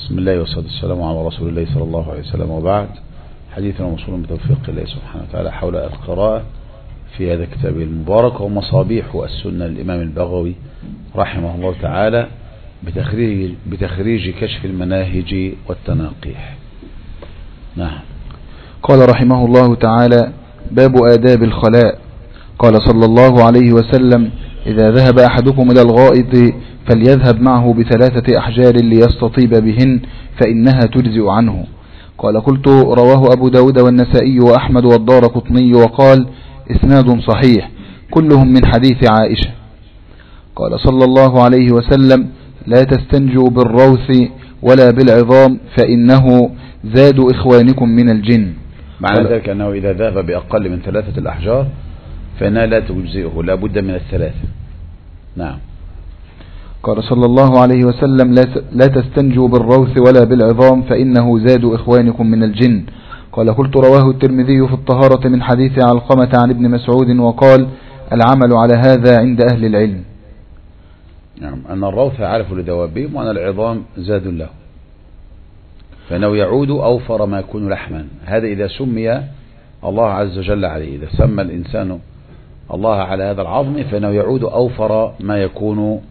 بسم الله والصلاة والسلام على رسول الله صلى الله عليه وسلم، وبعد. حديثنا موصول بتوفيق الله سبحانه وتعالى حول القراءة في هذا الكتاب المبارك، ومصابيح السنة للإمام البغوي رحمه الله تعالى بتخريج كشف المناهج والتناقيح. نعم. قال رحمه الله تعالى: باب آداب الخلاء. قال صلى الله عليه وسلم: إذا ذهب أحدكم إلى الغائط فليذهب معه ب3 أحجار ليستطيب بهن فإنها تجزئ عنه. قال: قلت: رواه أبو داود والنسائي وأحمد والدارقطني، وقال: إسناد صحيح كلهم من حديث عائشة. قال صلى الله عليه وسلم: لا تستنجوا بالروث ولا بالعظام فإنه زاد إخوانكم من الجن. معنى ذلك أنه إذا ذهب بأقل من 3 الأحجار فإنها لا تجزئه، لا بد من 3. نعم. قال صلى الله عليه وسلم: لا تستنجوا بالروث ولا بالعظام فإنه زاد إخوانكم من الجن. قال: قلت: رواه الترمذي في الطهارة من حديث علقمة عن ابن مسعود، وقال: العمل على هذا عند أهل العلم. نعم. أن الروث عارف لدوابهم، وأن العظام زاد له، فإنه يعود أوفر ما يكون لحما. هذا إذا سمي الله عز وجل عليه، إذا سمى الإنسان الله على هذا العظم فإنه يعود أوفر ما يكون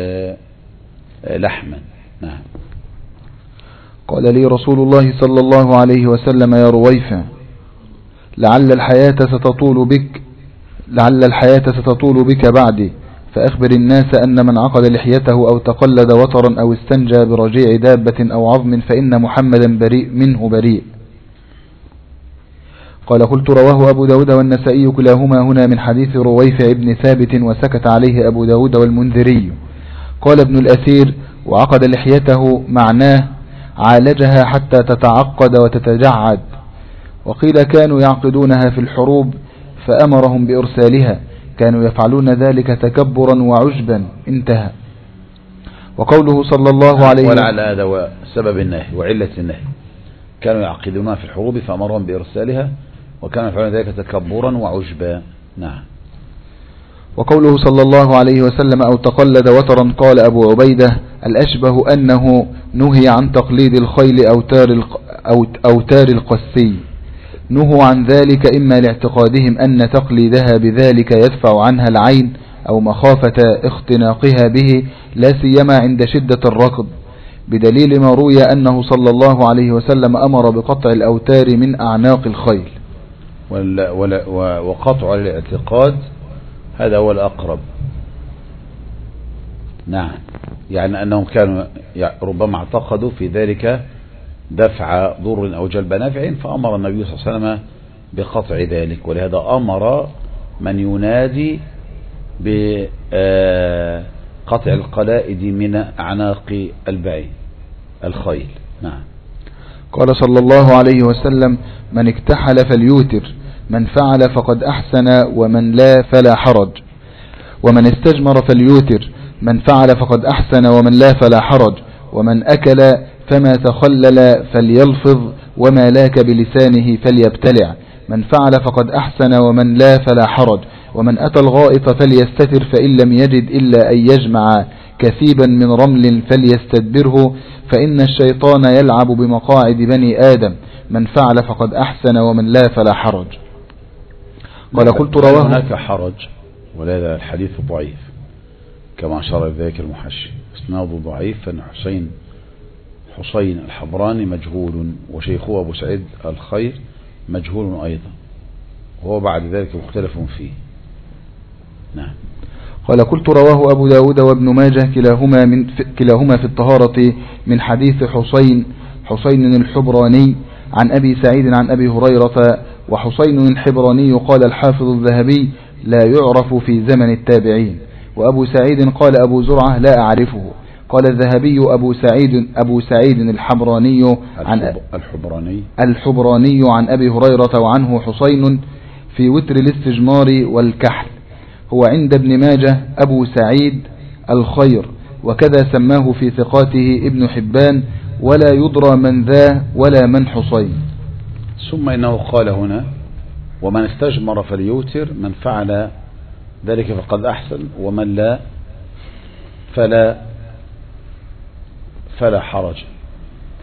لحما. نعم. قال لي رسول الله صلى الله عليه وسلم: يا رويفة، لعل الحياة ستطول بك بعدي، فأخبر الناس أن من عقد لحيته أو تقلد وترا أو استنجى برجيع دابة أو عظم فإن محمدا منه بريء. قال: قلت: رواه أبو داود والنسائي كلاهما هنا من حديث رويفة ابن ثابت، وسكت عليه أبو داود والمنذري. قال ابن الأثير: وعقد لحيته معناه عالجها حتى تتعقد وتتجعد. وقيل: كانوا يعقدونها في الحروب فأمرهم بإرسالها، كانوا يفعلون ذلك تكبرا وعجبا. انتهى. وقوله صلى الله عليه وسلم: ولعل هذا سبب النهي وعلة النهي، كانوا يعقدونها في الحروب فأمرهم بإرسالها، وكانوا يفعلون ذلك تكبرا وعجبا. نعم. وقوله صلى الله عليه وسلم: أو تقلد وترا، قال أبو عبيدة: الأشبه أنه نهي عن تقليد الخيل أو تار القسي. نهوا عن ذلك إما لاعتقادهم أن تقليدها بذلك يدفع عنها العين، أو مخافة اختناقها به، لا سيما عند شدة الركض، بدليل ما روي أنه صلى الله عليه وسلم أمر بقطع الأوتار من أعناق الخيل. وقطع الاعتقاد هذا هو الأقرب. نعم. يعني أنهم كانوا ربما اعتقدوا في ذلك دفع ضر أو جلب نفع، فأمر النبي صلى الله عليه وسلم بقطع ذلك، ولهذا أمر من ينادي بقطع القلائد من أعناق الخيل. نعم. قال صلى الله عليه وسلم: من اكتحل فليوتر، من فعل فقد أحسن، ومن لا فلا حرج. ومن استجمر فليوتر، من فعل فقد أحسن، ومن لا فلا حرج. ومن أكل فما تخلل فليلفظ، وما لاك بلسانه فليبتلع، من فعل فقد أحسن، ومن لا فلا حرج. ومن أتى الغائط فليستتر، فإن لم يجد إلا أن يجمع كثيبا من رمل فليستدبره، فإن الشيطان يلعب بمقاعد بني آدم، من فعل فقد أحسن، ومن لا فلا حرج. قال: قلت: رواه. هناك حرج، ولهذا الحديث ضعيف كما أشار ذلك المحشي، اسناده ضعيف، فإن حسين الحبراني مجهول، وشيخه أبو سعيد الخير مجهول أيضا، وهو بعد ذلك مختلف فيه. نعم. قال: قلت: رواه أبو داود وابن ماجه كلاهما في الطهارة من حديث حسين الحبراني عن أبي سعيد عن أبي هريرة. وحسين الحبراني قال الحافظ الذهبي: لا يعرف في زمن التابعين. وأبو سعيد قال أبو زرعة: لا أعرفه. قال الذهبي: أبو سعيد الحبراني الحبراني عن أبي هريرة، وعنه حسين في وتر الاستجمار والكحل. هو عند ابن ماجه أبو سعيد الخير، وكذا سماه في ثقاته ابن حبان، ولا يدرى من ذا ولا من حسين. ثم إنه قال هنا: ومن استجمر فليوتر، من فعل ذلك فقد أحسن، ومن لا فلا حرج.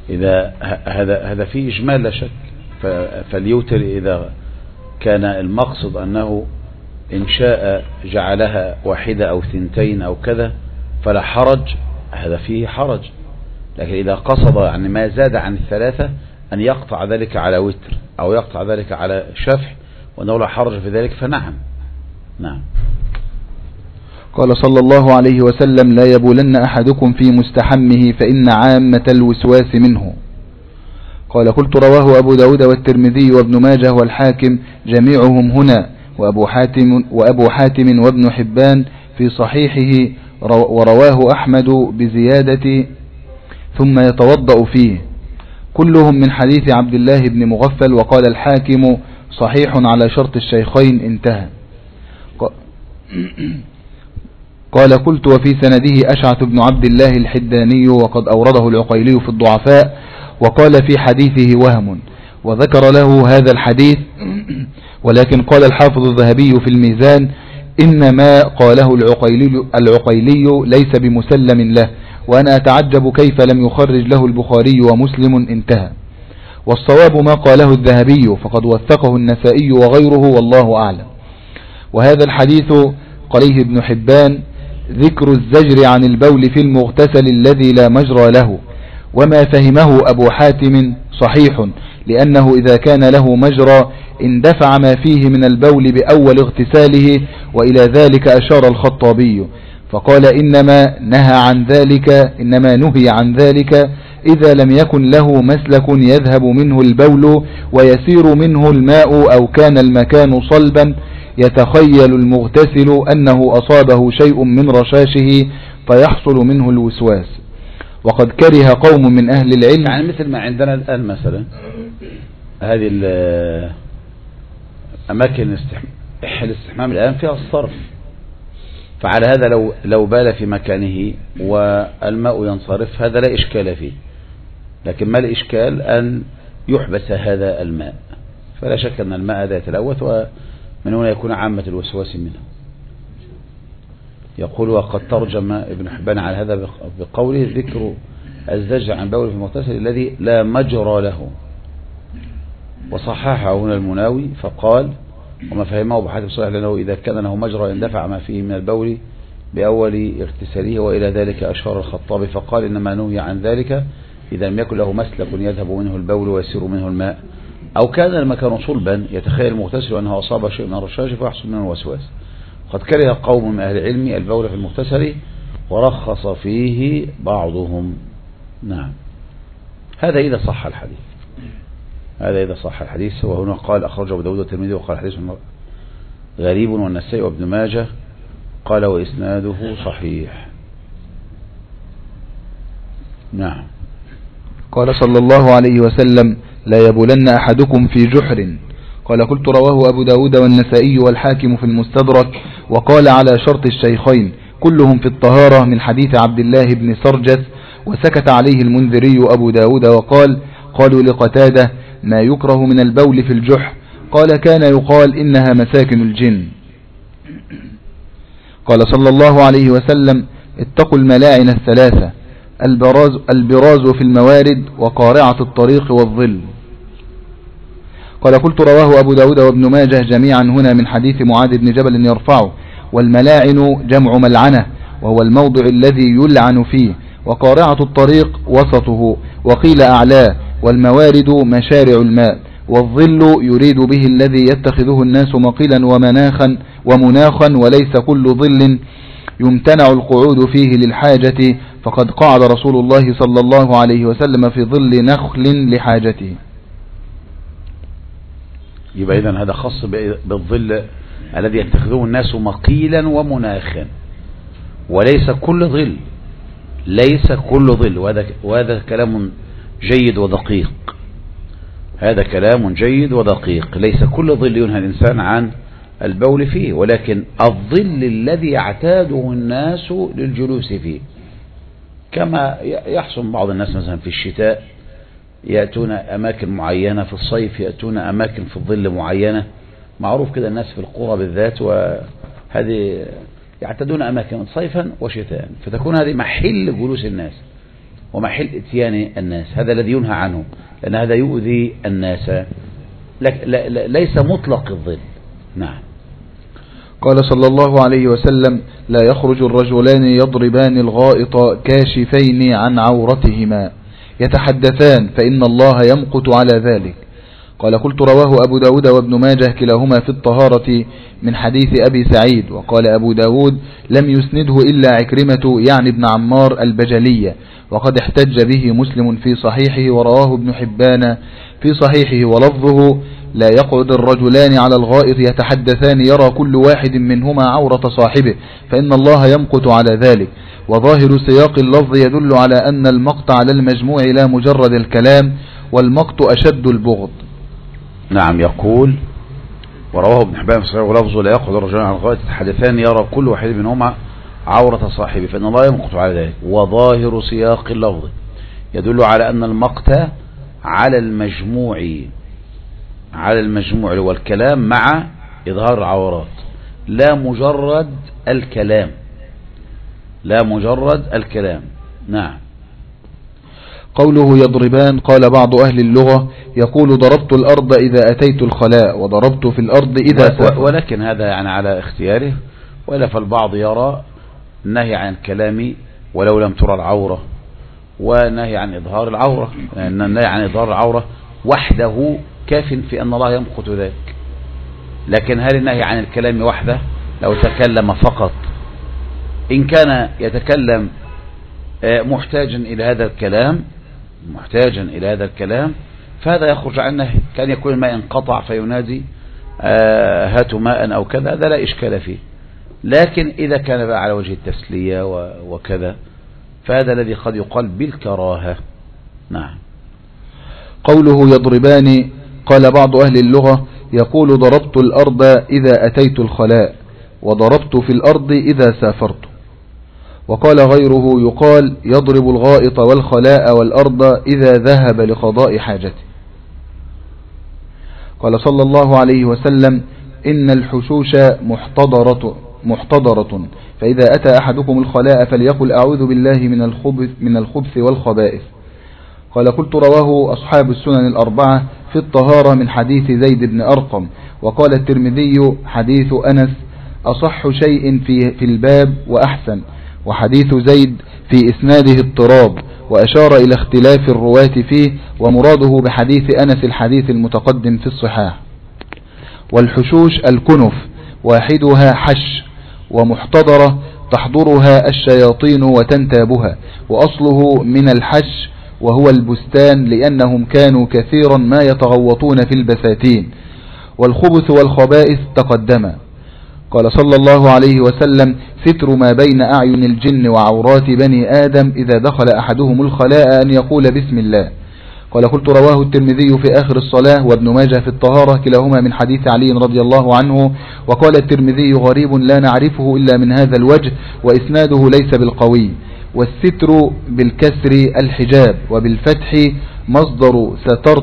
إذا هذا فيه إجمال لا شك. فاليوتر إذا كان المقصد أنه إن شاء جعلها واحدة أو ثنتين أو كذا فلا حرج، هذا فيه حرج. لكن إذا قصد يعني ما زاد عن الثلاثة أن يقطع ذلك على وتر أو يقطع ذلك على شفع وأنه لا حرج في ذلك فنعم. نعم. قال صلى الله عليه وسلم: لا يبولن أحدكم في مستحمه فإن عامة الوسواس منه. قال: قلت: رواه أبو داود والترمذي وابن ماجه والحاكم جميعهم هنا، وأبو حاتم وابن حبان في صحيحه، ورواه أحمد بزيادة ثم يتوضأ فيه، كلهم من حديث عبد الله بن مغفل. وقال الحاكم: صحيح على شرط الشيخين، انتهى. قال: قلت: وفي سنده أشعث بن عبد الله الحداني، وقد أورده العقيلي في الضعفاء، وقال في حديثه وهم، وذكر له هذا الحديث. ولكن قال الحافظ الذهبي في الميزان: إنما قاله العقيلي ليس بمسلم له، وأنا أتعجب كيف لم يخرج له البخاري ومسلم، انتهى. والصواب ما قاله الذهبي، فقد وثقه النسائي وغيره، والله أعلم. وهذا الحديث قاله ابن حبان: ذكر الزجر عن البول في المغتسل الذي لا مجرى له. وما فهمه أبو حاتم صحيح، لأنه إذا كان له مجرى اندفع ما فيه من البول بأول اغتساله، وإلى ذلك أشار الخطابي فقال: إنما نهي عن ذلك إذا لم يكن له مسلك يذهب منه البول ويسير منه الماء، أو كان المكان صلبا يتخيل المغتسل أنه أصابه شيء من رشاشه فيحصل منه الوسواس. وقد كره قوم من أهل العلم، يعني مثل ما عندنا الآن مثلا هذه أماكن الاستحمام الآن فيها الصرف، فعلى هذا لو بال في مكانه والماء ينصرف هذا لا إشكال فيه، لكن ما الإشكال أن يحبس هذا الماء، فلا شك أن الماء هذا يتلوث، ومن هنا يكون عامة الوسواس منه. يقول: وقد ترجم ابن حبان على هذا بقوله: ذكر الزجر عن بول في المغتسل الذي لا مجرى له. وصححه هنا المناوي فقال: وما فهمه أبو حاتم صحيح، لأنه إذا كان له مجرى اندفع ما فيه من البول بأول اغتساله، وإلى ذلك أشار الخطابي فقال: إنما نهي عن ذلك إذا لم يكن له مسلك يذهب منه البول ويسير منه الماء، أو كان المكان صلبا يتخيل المغتسل أنه أصاب شيء من الرشاش فيحصل منه الوسواس. قد كره قوم من أهل العلم البول في المغتسل ورخص فيه بعضهم. نعم. هذا إذا صح الحديث. وهنا قال: أخرجه أبو داود والترمذي، وقال حديث غريب، والنسائي وابن ماجه قال: وإسناده صحيح. نعم. قال صلى الله عليه وسلم: لا يبولن أحدكم في جحر. قال: قلت: رواه أبو داود والنسائي والحاكم في المستدرك، وقال على شرط الشيخين، كلهم في الطهارة، من حديث عبد الله بن سرجس. وسكت عليه المنذري أبو داود وقال: قالوا لقتادة: ما يكره من البول في الجحر؟ قال: كان يقال إنها مساكن الجن. قال صلى الله عليه وسلم: اتقوا الملاعن الثلاثة، البراز في الموارد، وقارعة الطريق، والظل. قال: قلت: رواه أبو داود وابن ماجه جميعا هنا من حديث معاذ بن جبل يرفعه. والملاعن جمع ملعنة، وهو الموضع الذي يلعن فيه، وقارعة الطريق وسطه، وقيل أعلاه، والموارد مشارع الماء، والظل يريد به الذي يتخذه الناس مقيلا ومناخا، وليس كل ظل يمتنع القعود فيه للحاجة، فقد قعد رسول الله صلى الله عليه وسلم في ظل نخل لحاجته. يبقى إذن هذا خاص بالظل الذي يتخذه الناس مقيلا ومناخا، وليس كل ظل، وهذا كلام جيد ودقيق. ليس كل ظل ينهى الإنسان عن البول فيه، ولكن الظل الذي يعتاده الناس للجلوس فيه، كما يحصل بعض الناس مثلا في الشتاء يأتون أماكن معينة، في الصيف يأتون أماكن في الظل معينة، معروف كده الناس في القرى بالذات، وهذه يعتادون أماكن صيفا وشتاء، فتكون هذه محل جلوس الناس. ومحل اتيان الناس، هذا الذي ينهى عنه، لأن هذا يؤذي الناس، ليس مطلق الظل. نعم. قال صلى الله عليه وسلم: لا يخرج الرجلان يضربان الغائط كاشفين عن عورتهما يتحدثان فإن الله يمقت على ذلك. قال: قلت: رواه أبو داود وابن ماجه كلاهما في الطهارة من حديث أبي سعيد. وقال أبو داود: لم يسنده إلا عكرمة يعني ابن عمار البجلية، وقد احتج به مسلم في صحيحه، ورواه ابن حبان في صحيحه ولفظه: لا يقعد الرجلان على الغائط يتحدثان يرى كل واحد منهما عورة صاحبه فإن الله يمقت على ذلك. وظاهر سياق اللفظ يدل على أن المقت على المجموع لا مجرد الكلام، والمقت أشد البغض. نعم. يقول: ورواه ابن حبان في صحيحه ولفظه: لا يقعد الرجلان على الغائط يتحدثان يرى كل واحد منهما عورة صاحبه فإن الله يمقت على ذلك. وظاهر سياق اللفظ يدل على أن المقت على المجموع والكلام مع إظهار العورات، لا مجرد الكلام. نعم. قوله يضربان، قال بعض أهل اللغة: يقول ضربت الأرض إذا أتيت الخلاء، وضربت في الأرض إذا سافرت. ولكن هذا يعني على اختياره، ولا فالبعض يرى النهي عن الكلام ولو لم ترى العورة، ونهي عن إظهار العورة، لأن النهي عن إظهار العورة وحده كاف في أن الله يمقت ذلك. لكن هل النهي عن الكلام وحده لو تكلم فقط، إن كان يتكلم محتاجا إلى هذا الكلام فهذا يخرج عن النهي. كان يكون الماء انقطع فينادي هاتوا ماء أو كذا، هذا لا إشكال فيه. لكن إذا كان بقى على وجه التسلية وكذا فهذا الذي قد يقال بالكراهة. نعم. قوله يضربان، قال بعض أهل اللغة: يقول ضربت الأرض إذا أتيت الخلاء، وضربت في الأرض إذا سافرت. وقال غيره: يقال يضرب الغائط والخلاء والأرض إذا ذهب لقضاء حاجته. قال صلى الله عليه وسلم: إن الحشوش محتضرة، فإذا أتى أحدكم الخلاء فليقل أعوذ بالله من الخبث والخبائث. قال: قلت: رواه أصحاب السنن الأربعة في الطهارة من حديث زيد بن أرقم. وقال الترمذي: حديث أنس أصح شيء في الباب وأحسن، وحديث زيد في إسناده اضطراب، وأشار إلى اختلاف الرواة فيه، ومراده بحديث أنس الحديث المتقدم في الصحاح. والحشوش الكنف، واحدها حش، ومحتضرة تحضرها الشياطين وتنتابها، وأصله من الحش وهو البستان، لأنهم كانوا كثيرا ما يتغوطون في البساتين. والخبث والخبائث تقدما. قال صلى الله عليه وسلم: ستر ما بين أعين الجن وعورات بني آدم إذا دخل أحدهم الخلاء أن يقول بسم الله. قال: قلت: رواه الترمذي في آخر الصلاة وابن ماجه في الطهارة كلاهما من حديث علي رضي الله عنه. وقال الترمذي: غريب لا نعرفه إلا من هذا الوجه، وإسناده ليس بالقوي. والستر بالكسر الحجاب، وبالفتح مصدر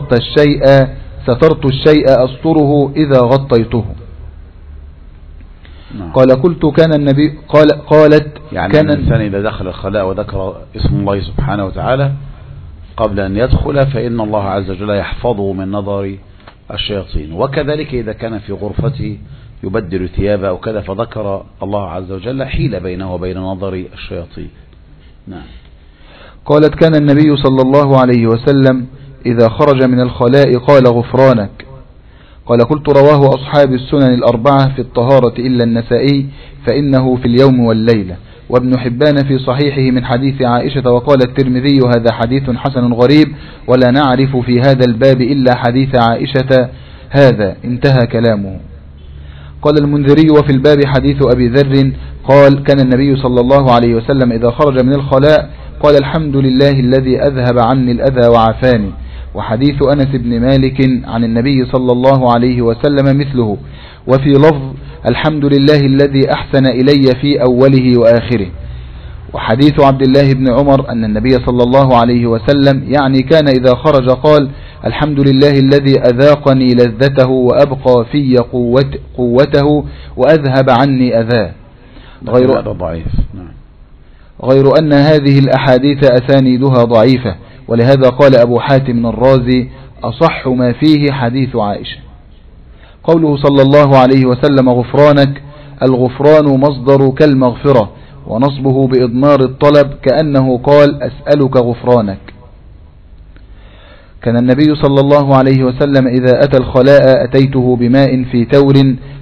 سترت الشيء أسطره إذا غطيته. قال: قلت: كان النبي قالت يعني كان الإنسان إذا دخل الخلاء وذكر اسم الله سبحانه وتعالى قبل أن يدخل فإن الله عز وجل يحفظه من نظر الشياطين. وكذلك إذا كان في غرفته يبدل ثيابه أو كذا فذكر الله عز وجل حيل بينه وبين نظر الشياطين. نعم. قالت: كان النبي صلى الله عليه وسلم إذا خرج من الخلاء قال: غفرانك. قال: قلت: رواه أصحاب السنن الأربعة في الطهارة إلا النسائي فإنه في اليوم والليلة، وابن حبان في صحيحه من حديث عائشة. وقال الترمذي: هذا حديث حسن غريب، ولا نعرف في هذا الباب إلا حديث عائشة هذا، انتهى كلامه. قال المنذري: وفي الباب حديث أبي ذر قال: كان النبي صلى الله عليه وسلم إذا خرج من الخلاء قال: الحمد لله الذي أذهب عني الأذى وعافاني. وحديث أنس بن مالك عن النبي صلى الله عليه وسلم مثله. وفي لفظ: الحمد لله الذي أحسن إلي في أوله وآخره. وحديث عبد الله بن عمر أن النبي صلى الله عليه وسلم يعني كان إذا خرج قال: الحمد لله الذي أذاقني لذته وأبقى في قوته وأذهب عني أذاه. غير ضعيف. غير أن هذه الأحاديث أسانيدها ضعيفة، ولهذا قال أبو حاتم الرازي أصح ما فيه حديث عائشة. قوله صلى الله عليه وسلم غفرانك، الغفران مصدر كالمغفرة، ونصبه بإضمار الطلب كأنه قال أسألك غفرانك. كان النبي صلى الله عليه وسلم إذا أتى الخلاء أتيته بماء في تور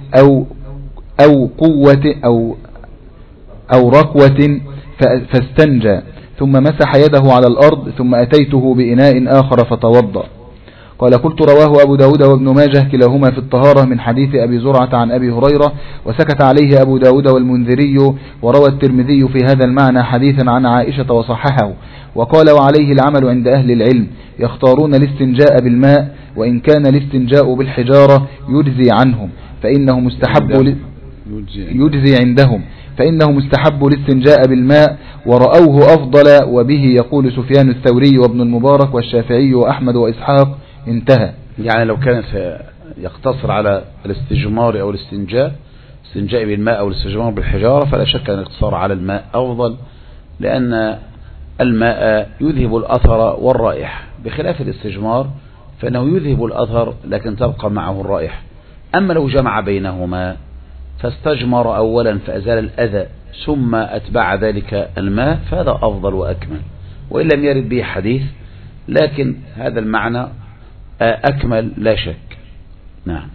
أو قوة أو ركوة فاستنجى، ثم مسح يده على الأرض، ثم أتيته بإناء آخر فتوضأ. قال قلت رواه أبو داود وابن ماجه كلاهما في الطهارة من حديث أبي زرعة عن أبي هريرة، وسكت عليه أبو داود والمنذري، وروى الترمذي في هذا المعنى حديثا عن عائشة وصححه، وقال وعليه العمل عند أهل العلم، يختارون الاستنجاء بالماء، وإن كان الاستنجاء بالحجارة يجزي عنهم فإنه مستحب يجزي عندهم فإنه مستحب الاستنجاء بالماء، ورأوه أفضل، وبه يقول سفيان الثوري وابن المبارك والشافعي وأحمد وإسحاق. انتهى. يعني لو كان يقتصر على الاستجمار أو الاستنجاء بالماء أو الاستجمار بالحجارة، فلا شك أن الاقتصار على الماء أفضل، لأن الماء يذهب الأثر والرائحة، بخلاف الاستجمار فإنه يذهب الأثر لكن تبقى معه الرائحة. أما لو جمع بينهما فاستجمر أولا فأزال الأذى ثم أتبع ذلك الماء، فهذا أفضل وأكمل، وإن لم يرد به حديث لكن هذا المعنى أكمل لا شك. نعم.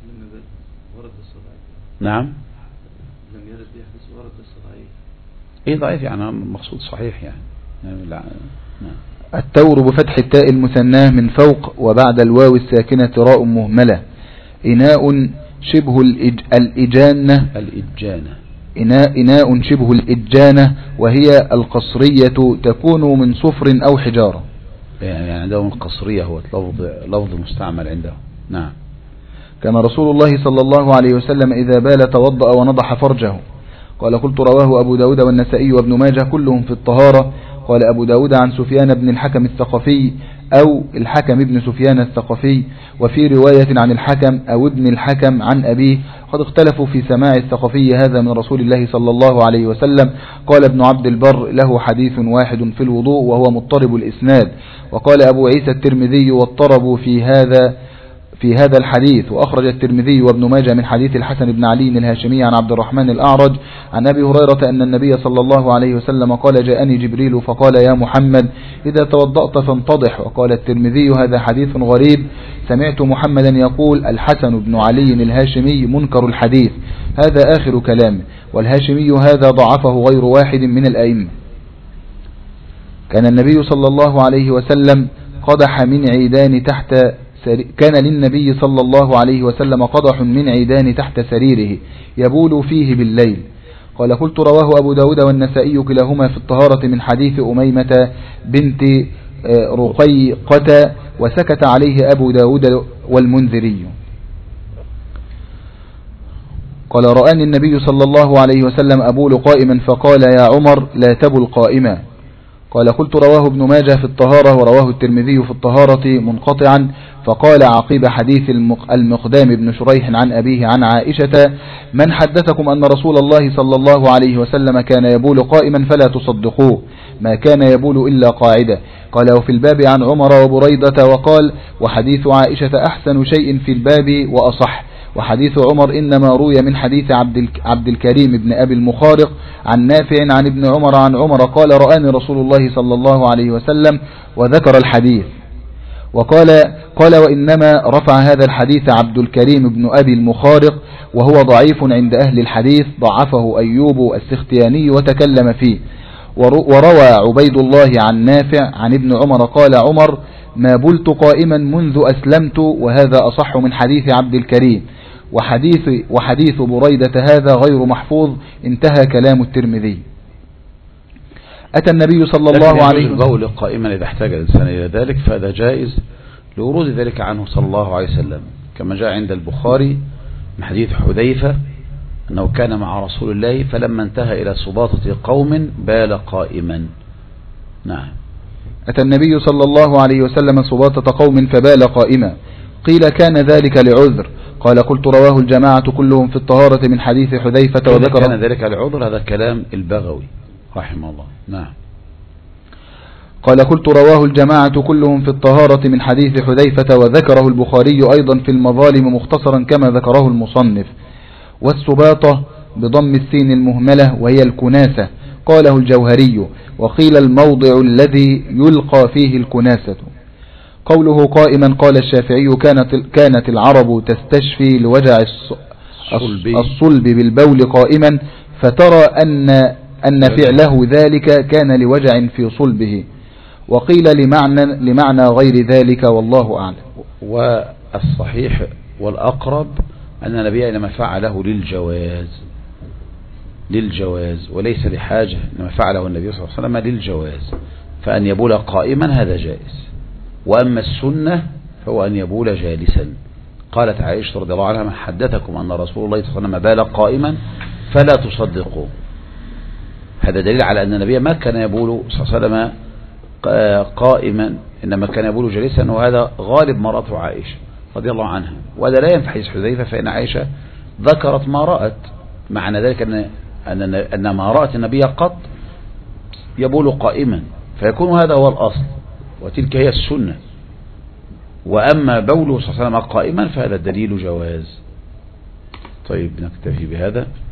نعم. لم يرد به حديث ورد الصحيح. إيه ضعيف يعني المقصود صحيح يعني. نعم. التور بفتح التاء المثناه من فوق وبعد الواو الساكنة راء مهملة. إناء شبه الإجانة إناء شبه الإجانة، وهي القصرية تكون من صفر أو حجارة. يعني عندهم القصرية هو لفظ مستعمل عندهم. نعم. كان رسول الله صلى الله عليه وسلم إذا بال توضأ ونضح فرجه. قال قلت رواه أبو داود والنسائي وابن ماجه كلهم في الطهارة. قال أبو داود عن سفيان بن الحكم الثقفي أو الحكم ابن سفيان الثقفي، وفي رواية عن الحكم أو ابن الحكم عن أبيه. قد اختلفوا في سماع الثقفي هذا من رسول الله صلى الله عليه وسلم. قال ابن عبد البر له حديث واحد في الوضوء وهو مضطرب الإسناد. وقال أبو عيسى الترمذي واضطربوا في هذا الحديث. وأخرج الترمذي وابن ماجه من حديث الحسن بن علي الهاشمي عن عبد الرحمن الأعرج عن أبي هريرة أن النبي صلى الله عليه وسلم قال جاءني جبريل فقال يا محمد إذا توضأت فانتضح. وقال الترمذي هذا حديث غريب، سمعت محمدا يقول الحسن بن علي الهاشمي منكر الحديث. هذا آخر كلامه، والهاشمي هذا ضعفه غير واحد من الأئمة. كان النبي صلى الله عليه وسلم قدح من عيدان كان للنبي صلى الله عليه وسلم قدح من عيدان تحت سريره يبول فيه بالليل. قال قلت رواه أبو داود والنسائي كلاهما في الطهارة من حديث أميمة بنت رقيقة، وسكت عليه أبو داود والمنذري. قال رآني النبي صلى الله عليه وسلم أبول قائما فقال يا عمر لا تبل قائما. قال قلت رواه ابن ماجه في الطهارة ورواه الترمذي في الطهارة منقطعا. فقال عقيب حديث المقدام بن شريح عن أبيه عن عائشة من حدثكم أن رسول الله صلى الله عليه وسلم كان يبول قائما فلا تصدقوه، ما كان يبول إلا قاعدة. قال وفي الباب عن عمر وبريدة. وقال وحديث عائشة أحسن شيء في الباب وأصح. وحديث عمر إنما روي من حديث عبد الكريم بن أبي المخارق عن نافع عن ابن عمر عن عمر قال رآني رسول الله صلى الله عليه وسلم، وذكر الحديث. وقال وإنما رفع هذا الحديث عبد الكريم بن أبي المخارق وهو ضعيف عند أهل الحديث، ضعفه أيوب السختياني وتكلم فيه. وروى عبيد الله عن نافع عن ابن عمر قال عمر ما بلت قائما منذ أسلمت، وهذا أصح من حديث عبد الكريم. وحديث بريدة هذا غير محفوظ. انتهى كلام الترمذي. أتى النبي صلى الله عليه وسلم البول قائما إذا احتاج الإنسان إلى ذلك، فهذا جائز لورود ذلك عنه صلى الله عليه وسلم، كما جاء عند البخاري من حديث حذيفة أنه كان مع رسول الله فلما انتهى إلى سباطة قوم بال قائما. نعم. أتى النبي صلى الله عليه وسلم سباطة قوم فبال قائما. قيل كان ذلك لعذر. قال قلت رواه الجماعة كلهم في الطهارة من حديث حذيفة. وذكر كان ذلك لعذر، هذا كلام البغوي رحمه الله. نعم. قال قلت رواه الجماعة كلهم في الطهارة من حديث حذيفة، وذكره البخاري أيضا في المظالم مختصرا كما ذكره المصنف. والسباطة بضم السين المهملة وهي الكناسة، قاله الجوهري، وقيل الموضع الذي يلقى فيه الكناسة. قوله قائما قال الشافعي كانت العرب تستشفي لوجع الصلب بالبول قائما، فترى أن فعله ذلك كان لوجع في صلبه، وقيل لمعنى غير ذلك، والله أعلم. والصحيح والأقرب أن النبي إنما فعله للجواز وليس لحاجة، إنما فعله النبي صلى الله عليه وسلم للجواز، فأن يبول قائما هذا جائز، وأما السنة فهو أن يبول جالسا. قالت عائشة رضي الله عنها: من حدثكم أن رسول الله صلى الله عليه وسلم بال قائما فلا تصدقوا. هذا دليل على أن النبي ما كان يبول صلى الله عليه وسلم قائما، إنما كان يبول جالسا، وهذا غالب ما رأته عائشة رضي الله عنها. وهذا لا ينفع حديث حذيفة، فإن عائشة ذكرت ما رأت، معنى ذلك أن ما رأت النبي قط يبول قائما، فيكون هذا هو الأصل وتلك هي السنة. وأما بوله صلى الله عليه وسلم قائما فهذا دليل جواز. طيب نكتفي بهذا.